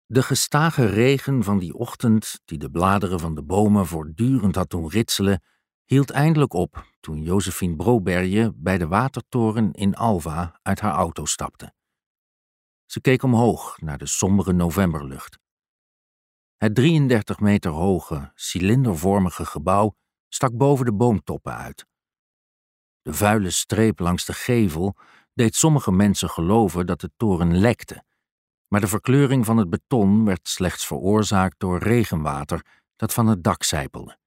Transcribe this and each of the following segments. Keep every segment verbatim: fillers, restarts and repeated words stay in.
De gestage regen van die ochtend, die de bladeren van de bomen voortdurend had doen ritselen, hield eindelijk op toen Josephine Broberje bij de watertoren in Alva uit haar auto stapte. Ze keek omhoog naar de sombere novemberlucht. Het drieëndertig meter hoge, cilindervormige gebouw stak boven de boomtoppen uit. De vuile streep langs de gevel deed sommige mensen geloven dat de toren lekte, maar de verkleuring van het beton werd slechts veroorzaakt door regenwater dat van het dak sijpelde.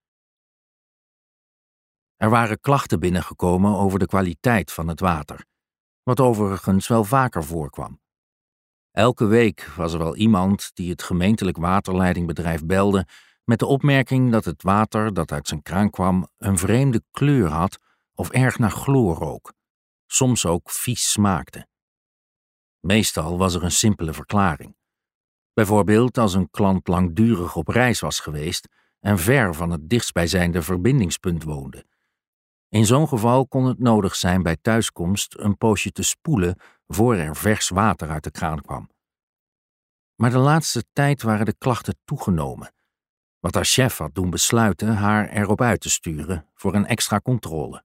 Er waren klachten binnengekomen over de kwaliteit van het water, wat overigens wel vaker voorkwam. Elke week was er wel iemand die het gemeentelijk waterleidingbedrijf belde met de opmerking dat het water dat uit zijn kraan kwam een vreemde kleur had of erg naar chloor rook, soms ook vies smaakte. Meestal was er een simpele verklaring. Bijvoorbeeld als een klant langdurig op reis was geweest en ver van het dichtstbijzijnde verbindingspunt woonde. In zo'n geval kon het nodig zijn bij thuiskomst een poosje te spoelen voor er vers water uit de kraan kwam. Maar de laatste tijd waren de klachten toegenomen, wat haar chef had doen besluiten haar erop uit te sturen voor een extra controle.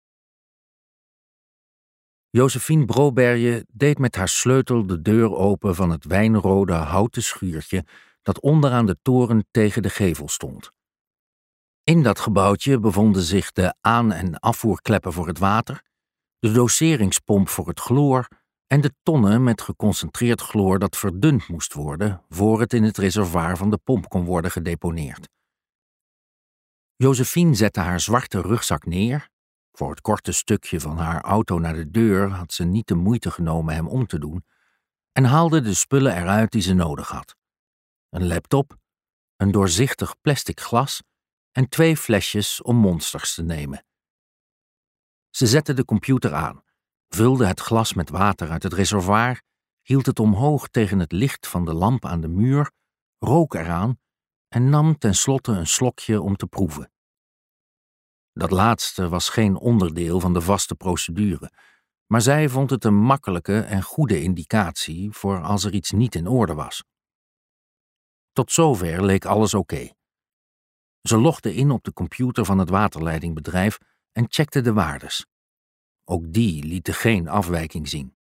Josephine Broberje deed met haar sleutel de deur open van het wijnrode houten schuurtje dat onderaan de toren tegen de gevel stond. In dat gebouwtje bevonden zich de aan- en afvoerkleppen voor het water, de doseringspomp voor het chloor en de tonnen met geconcentreerd chloor dat verdund moest worden voor het in het reservoir van de pomp kon worden gedeponeerd. Josephine zette haar zwarte rugzak neer. Voor het korte stukje van haar auto naar de deur had ze niet de moeite genomen hem om te doen en haalde de spullen eruit die ze nodig had. Een laptop, een doorzichtig plastic glas en twee flesjes om monsters te nemen. Ze zette de computer aan, vulde het glas met water uit het reservoir, hield het omhoog tegen het licht van de lamp aan de muur, rook eraan en nam tenslotte een slokje om te proeven. Dat laatste was geen onderdeel van de vaste procedure, maar zij vond het een makkelijke en goede indicatie voor als er iets niet in orde was. Tot zover leek alles oké. Ze logde in op de computer van het waterleidingbedrijf en checkte de waardes. Ook die lieten geen afwijking zien.